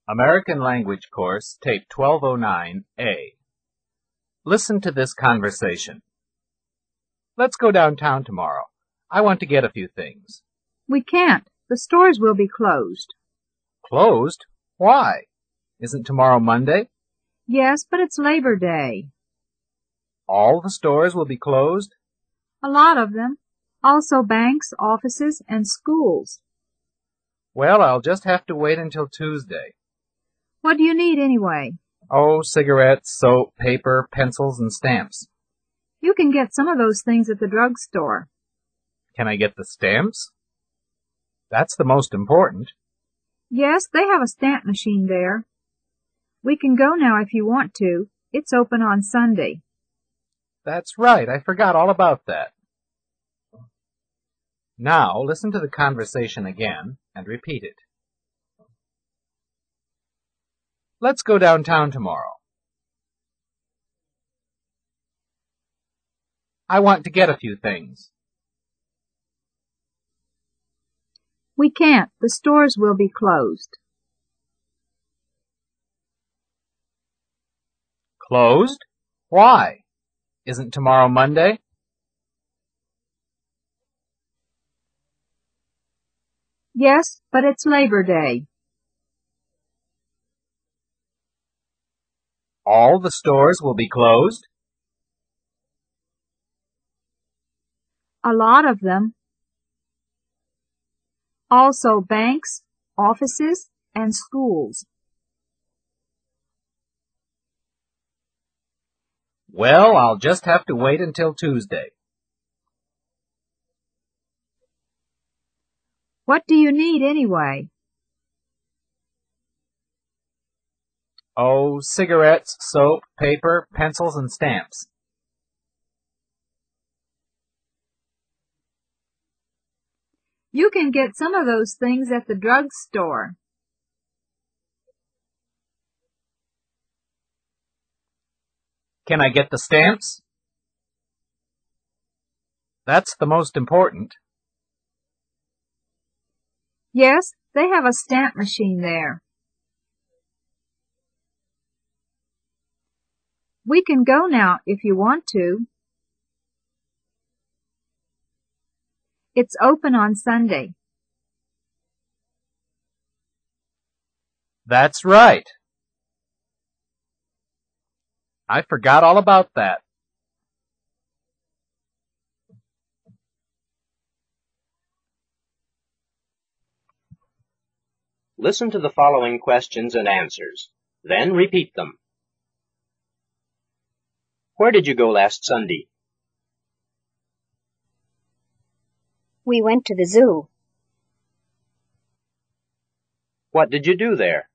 American Language Course, Tape 1209A. Listen to this conversation. Let's go downtown tomorrow. I want to get a few things. We can't. The stores will be closed. Closed? Why? Isn't tomorrow Monday? Yes, but it's Labor Day. All the stores will be closed? A lot of them. Also banks, offices, and schools. Well, I'll just have to wait until Tuesday. What do you need anyway? Oh, cigarettes, soap, paper, pencils, and stamps. You can get some of those things at the drugstore. Can I get the stamps? That's the most important. Yes, they have a stamp machine there. We can go now if you want to. It's open on Sunday. That's right. I forgot all about that. Now, listen to the conversation again and repeat it. Let's go downtown tomorrow. I want to get a few things. We can't. The stores will be closed. Closed? Why? Isn't tomorrow Monday? Yes, but it's Labor Day. All the stores will be closed? A lot of them. Also banks, offices, and schools. Well, I'll just have to wait until Tuesday. What do you need anyway? Oh, cigarettes, soap, paper, pencils, and stamps. You can get some of those things at the drugstore. Can I get the stamps? That's the most important. Yes, they have a stamp machine there. We can go now if you want to. It's open on Sunday. That's right. I forgot all about that. Listen to the following questions and answers. Then repeat them. Where did you go last Sunday? We went to the zoo. What did you do there?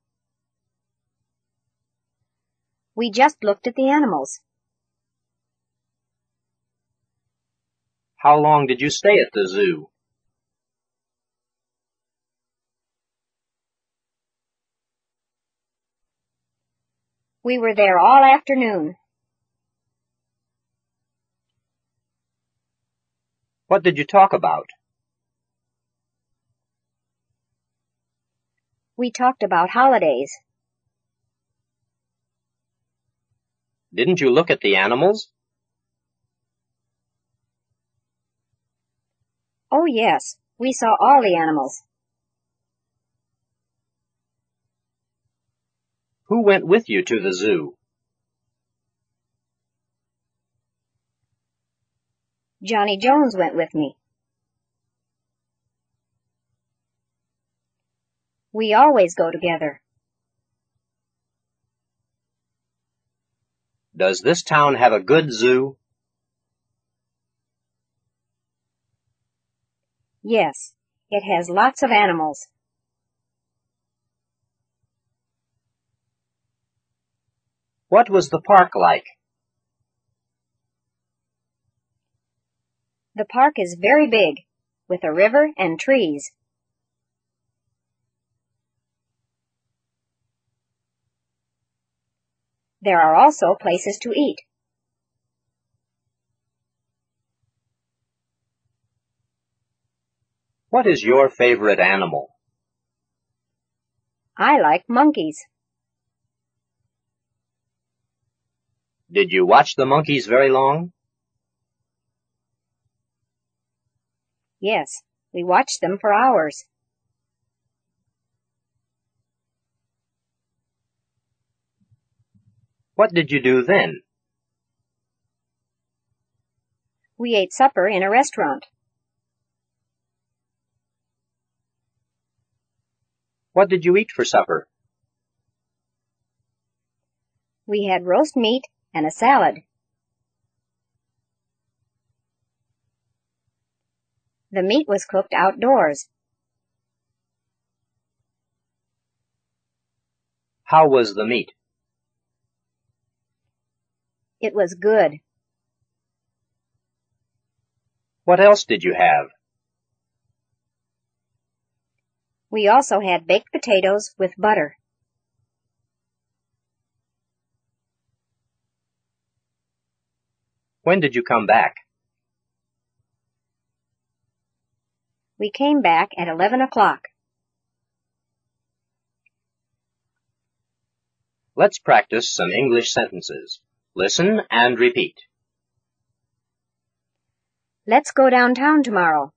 We just looked at the animals. How long did you stay at the zoo? We were there all afternoon. What did you talk about? We talked about holidays. Didn't you look at the animals? Oh, yes, we saw all the animals. Who went with you to the zoo? Johnny Jones went with me. We always go together. Does this town have a good zoo? Yes, it has lots of animals. What was the park like? The park is very big, with a river and trees. There are also places to eat. What is your favorite animal? I like monkeys. Did you watch the monkeys very long? Yes, we watched them for hours. What did you do then? We ate supper in a restaurant. What did you eat for supper? We had roast meat and a salad. The meat was cooked outdoors. How was the meat? It was good. What else did you have? We also had baked potatoes with butter. When did you come back? We came back at 11 o'clock. Let's practice some English sentences. Listen and repeat. Let's go downtown tomorrow.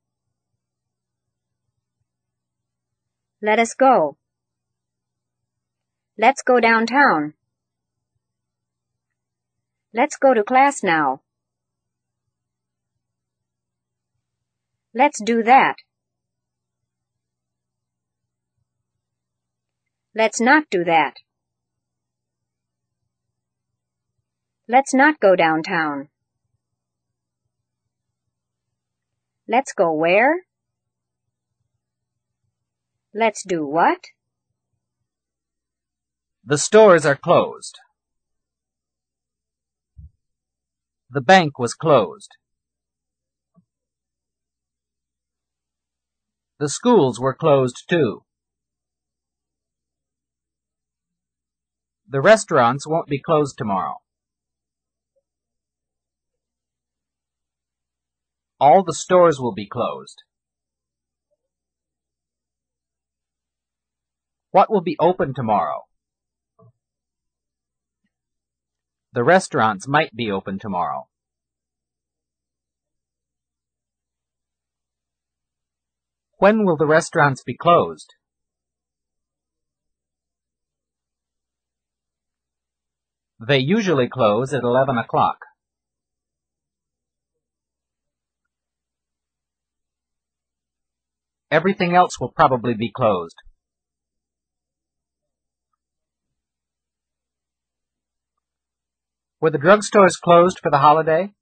Let us go. Let's go downtown. Let's go to class now. Let's do that. Let's not do that. Let's not go downtown. Let's go where? Let's do what? The stores are closed. The bank was closed. The schools were closed too. The restaurants won't be closed tomorrow. All the stores will be closed. What will be open tomorrow? The restaurants might be open tomorrow. When will the restaurants be closed? They usually close at 11 o'clock. Everything else will probably be closed. Were the drugstores closed for the holiday?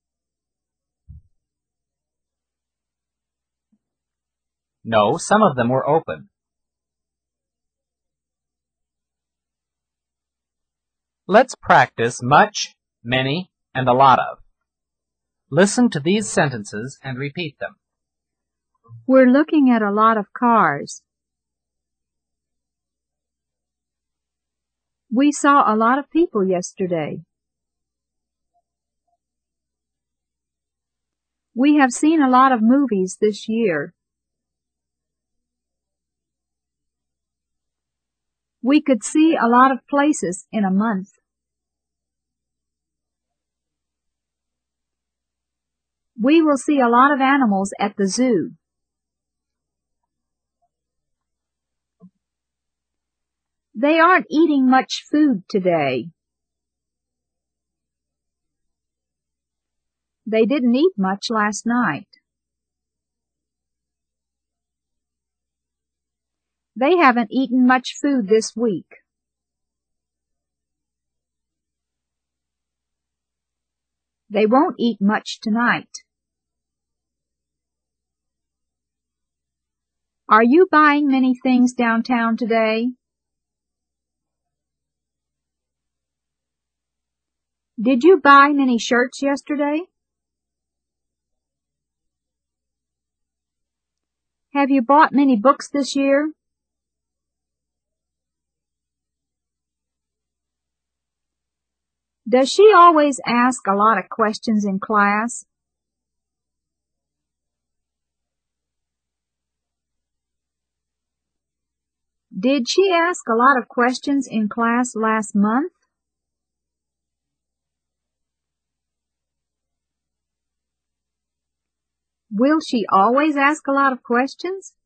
No, some of them were open. Let's practice much, many, and a lot of. Listen to these sentences and repeat them. We're looking at a lot of cars. We saw a lot of people yesterday. We have seen a lot of movies this year. We could see a lot of places in a month. We will see a lot of animals at the zoo. They aren't eating much food today. They didn't eat much last night. They haven't eaten much food this week. They won't eat much tonight. Are you buying many things downtown today? Did you buy many shirts yesterday? Have you bought many books this year? Does she always ask a lot of questions in class? Did she ask a lot of questions in class last month? Will she always ask a lot of questions?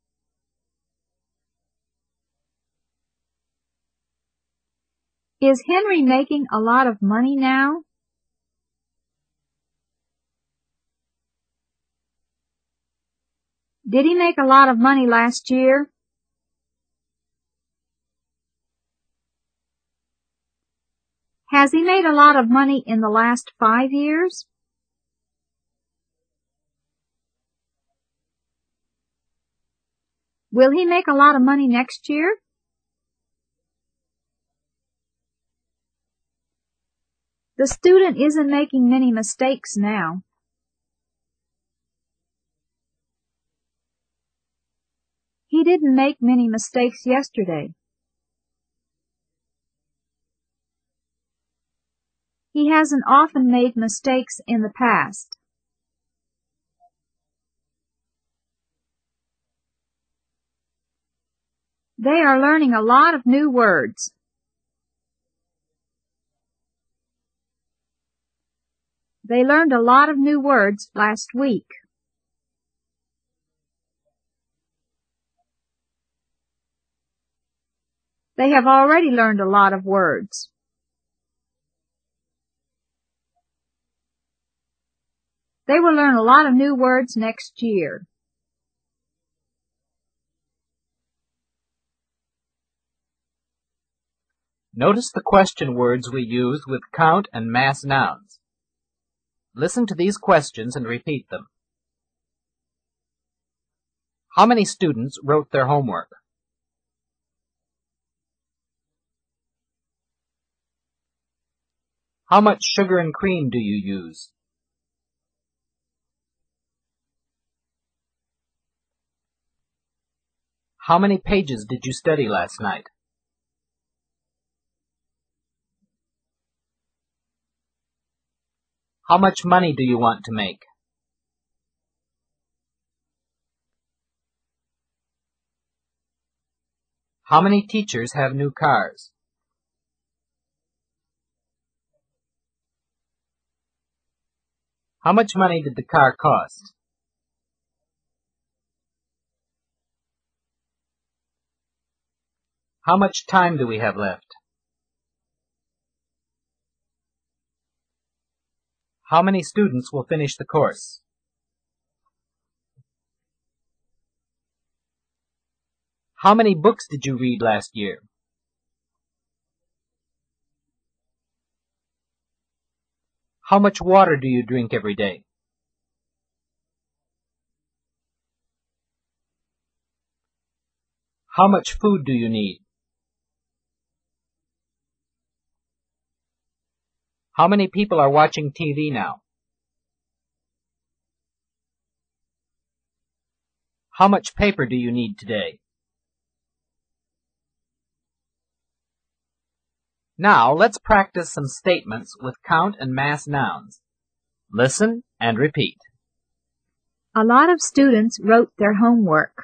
Is Henry making a lot of money now? Did he make a lot of money last year? Has he made a lot of money in the last 5 years? Will he make a lot of money next year? The student isn't making many mistakes now. He didn't make many mistakes yesterday. He hasn't often made mistakes in the past. They are learning a lot of new words. They learned a lot of new words last week. They have already learned a lot of words. They will learn a lot of new words next year. Notice the question words we use with count and mass nouns. Listen to these questions and repeat them. How many students wrote their homework? How much sugar and cream do you use? How many pages did you study last night? How much money do you want to make? How many teachers have new cars? How much money did the car cost? How much time do we have left? How many students will finish the course? How many books did you read last year? How much water do you drink every day? How much food do you need? How many people are watching TV now? How much paper do you need today? Now, let's practice some statements with count and mass nouns. Listen and repeat. A lot of students wrote their homework.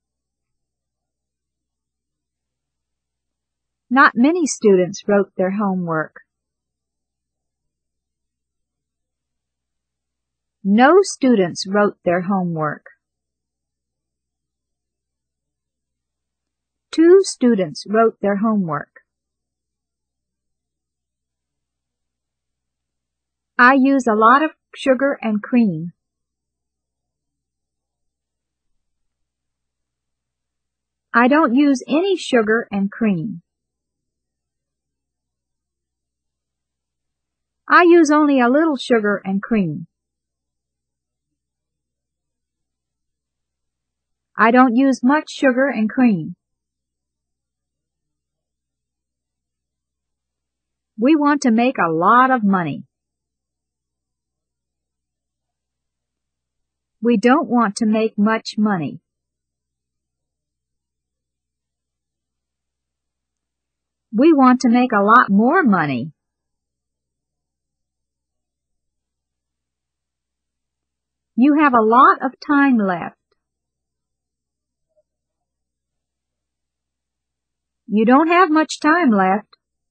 Not many students wrote their homework. No students wrote their homework. 2 students wrote their homework. I use a lot of sugar and cream. I don't use any sugar and cream. I use only a little sugar and cream. I don't use much sugar and cream. We want to make a lot of money. We don't want to make much money. We want to make a lot more money. You have a lot of time left. You don't have much time left.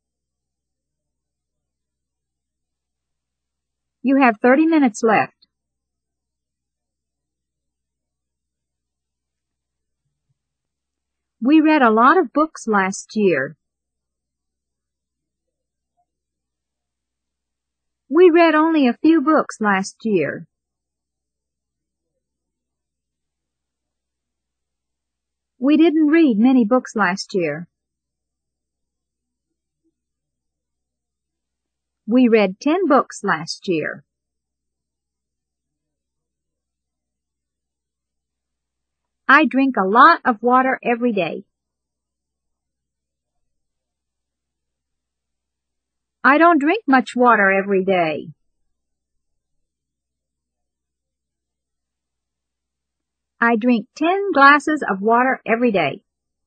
You have 30 minutes left. We read a lot of books last year. We read only a few books last year. We didn't read many books last year. We read 10 books last year. I drink a lot of water every day. I don't drink much water every day. I drink 10 glasses of water every day.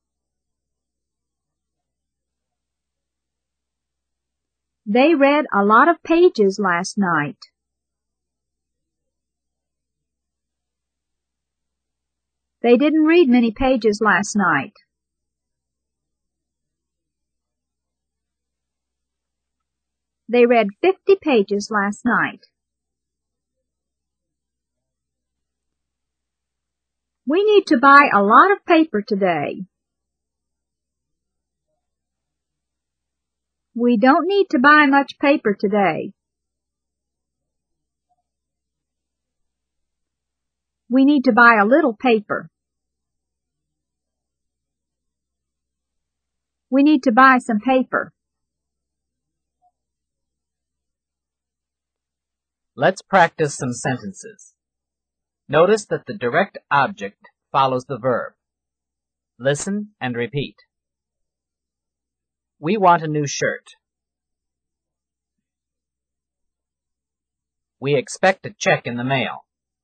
They read a lot of pages last night. They didn't read many pages last night. They read 50 pages last night. We need to buy a lot of paper today. We don't need to buy much paper today. We need to buy a little paper. We need to buy some paper. Let's practice some sentences. Notice that the direct object follows the verb. Listen and repeat. We want a new shirt. We expect a check in the mail.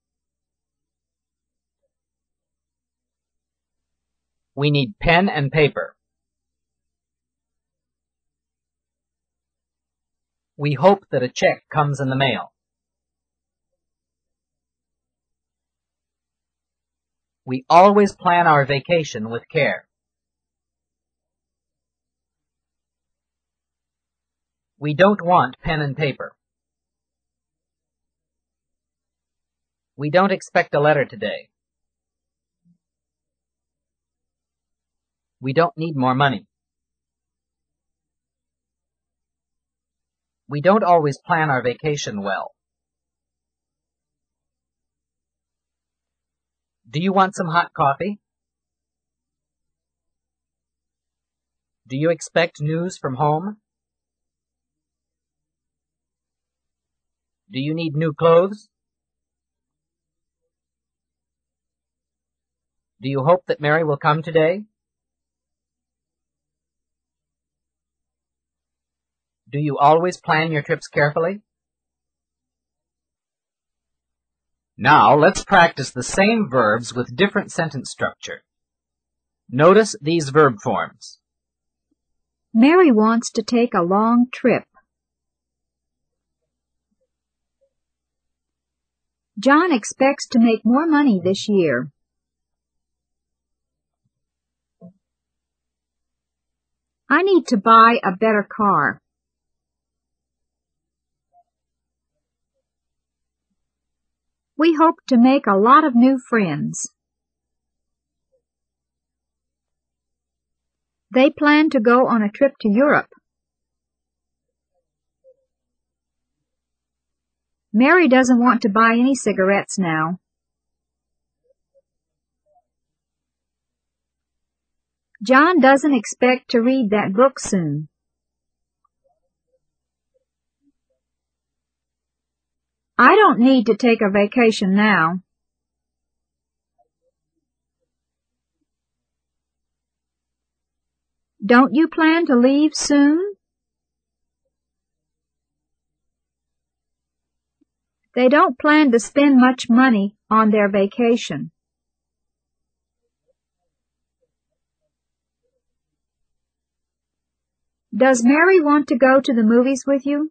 We need pen and paper. We hope that a check comes in the mail. We always plan our vacation with care. We don't want pen and paper. We don't expect a letter today. We don't need more money. We don't always plan our vacation well. Do you want some hot coffee? Do you expect news from home? Do you need new clothes? Do you hope that Mary will come today? Do you always plan your trips carefully? Now let's practice the same verbs with different sentence structure. Notice these verb forms. Mary wants to take a long trip. John expects to make more money this year. I need to buy a better car. We hope to make a lot of new friends. They plan to go on a trip to Europe. Mary doesn't want to buy any cigarettes now. John doesn't expect to read that book soon. I don't need to take a vacation now. Don't you plan to leave soon? They don't plan to spend much money on their vacation. Does Mary want to go to the movies with you?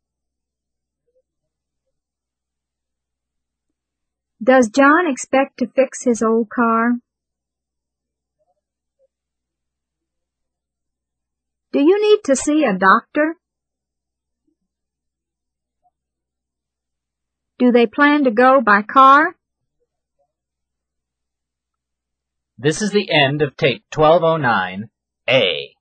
Does John expect to fix his old car? Do you need to see a doctor? Do they plan to go by car? This is the end of tape 1209A.